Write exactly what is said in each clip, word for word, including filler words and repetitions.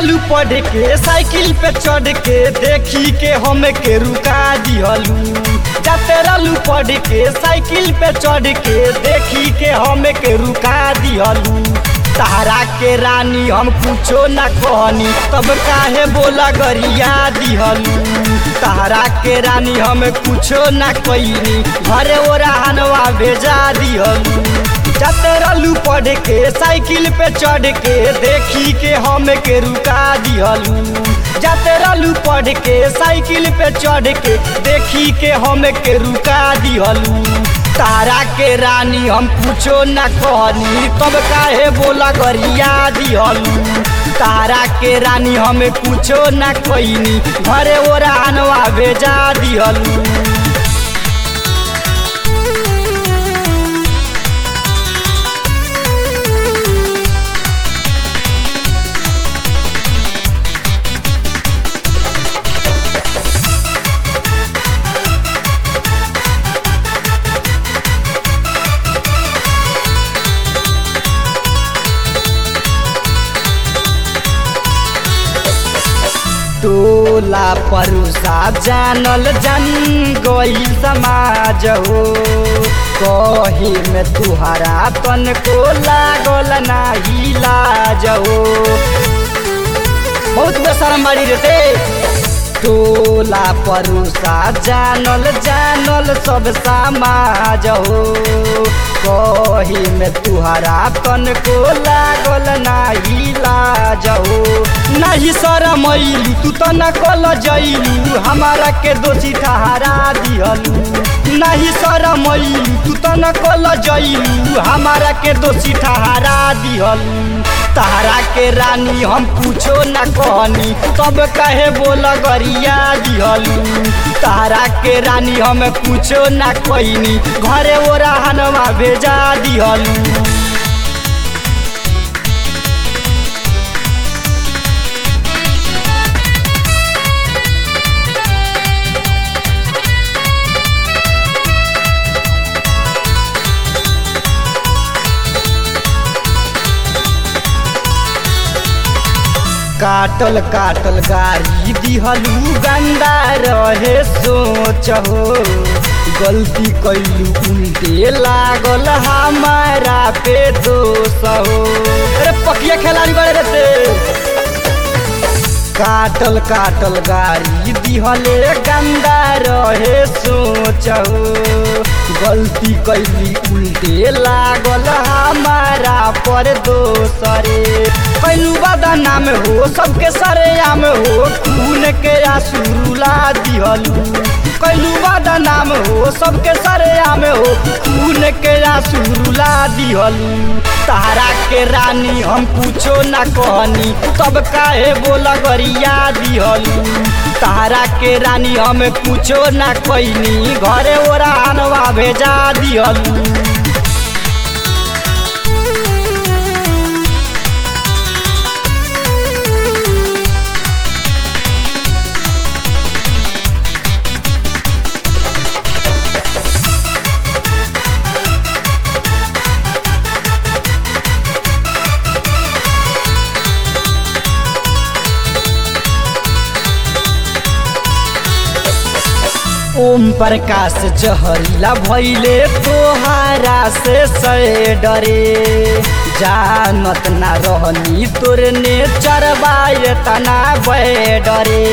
रहलू पढ़ के साइकिल पे चढ़ के देखी के हम के रुका दिहलू। जाते रहलू पढ़ के साइकिल पे चढ़ के देखी के हम के रुका दिहलू। तारा के रानी हम कुछो न कहनी तब काहे बोला गरिया दिहलू। तारा के रानी हम कुछो न कईनी घरे ओरानवा भेजा दिहलू। जाते रहलू पढ़ के साइकिल पे चढ़ के देखी के हम के रुका दिहलू। जाते रहलू पढ़ के साइकिल पे चढ़ के देखी के हम के रुका दिहलू। तारा के रानी हम कुछो न कहनी तब काहे बोला गरिया दिहलू। तारा के रानी हम कुछो न कईनी घरे ओरानवा भेजा दिहलू। टोला परुसा जानल जन गई समाज हो। कही में तुहरा तन को लागल नाही लाज हो। बहुत बेशरम बाड़ी रे। टोला परुसा जानल जानल सब समाज हो। कही में तुहरा तन को लागल नाही लाज हो। नहीं शरम अइलू तू तो न कल जइलू हमारा के दोषी ठहरा दिहलू। नहीं शरम अइलू तू तो न कल जइलू हमारा के दोषी ठहरा दिहलू। तारा के रानी हम कुछो न कहनी तब कहे बोल गरिया दिहलू। तारा के रानी हम कुछो न कईनी घरे ओरानवा भेजा दिहलू। काटल काटल गाड़ी दिहलू गंदा रहे सोच हो। गलती कैलू उल्टे लागल हमारा पे दोष हो। अरे पकिया खिलाड़ी बड़े रहते। काटल काटल गाड़ी दिहले गंदा रहे सोच हो। गलती कैली उल्टे लागल हमारा पर दोसरे। कैलू बदनाम हो सबके सरेआम हो खून के आंसू रुला दिहलू। कैलू बदनाम हो सबके सरेआम हो खून के आंसू रुला दिहलू। तारा के रानी हम कुछो न कहनी तब काहे बोला गरिया दिहलू। तारा के रानी हम कुछो न कईनी घरे ओरानवा भेजा दिहलू। ओम प्रकाश जहरीला भैले तोहारा से से डरे। जानत ना रहनी तोरे ने चरवाए तना बे डरे।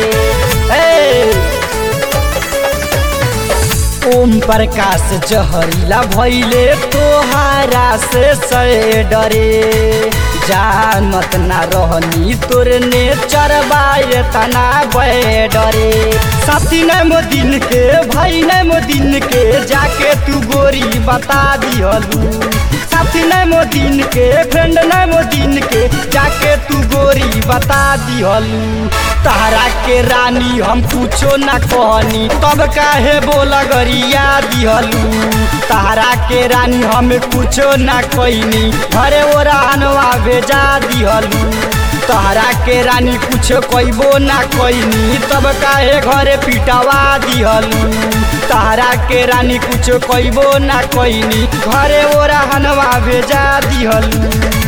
ओम प्रकाश जहरीला भैले तोहारा से से डरे। जानत ना रहनी तोरे ने चरवाए तना बे डरे। साथी ने मोदिन के भाई ने मोदिन के जाके तू गोरी बता दिहलू। साथी ने मोदिन के फ्रेंड ने मोदिन के जाके तू गोरी बता दिहलू। तारा के रानी हम कुछो न कहनी तब काहे बोला गरिया दिहलू। तारा के रानी हम कुछो न कईनी घरे ओरानवा भेजा दिहलू। तारा के रानी कुछ कईबो ना कईनी तब काहे घरे पिटावा दिहलू। तारा के रानी कुछ कईबो ना कईनी घरे ओरानवा भेजा दिहलू।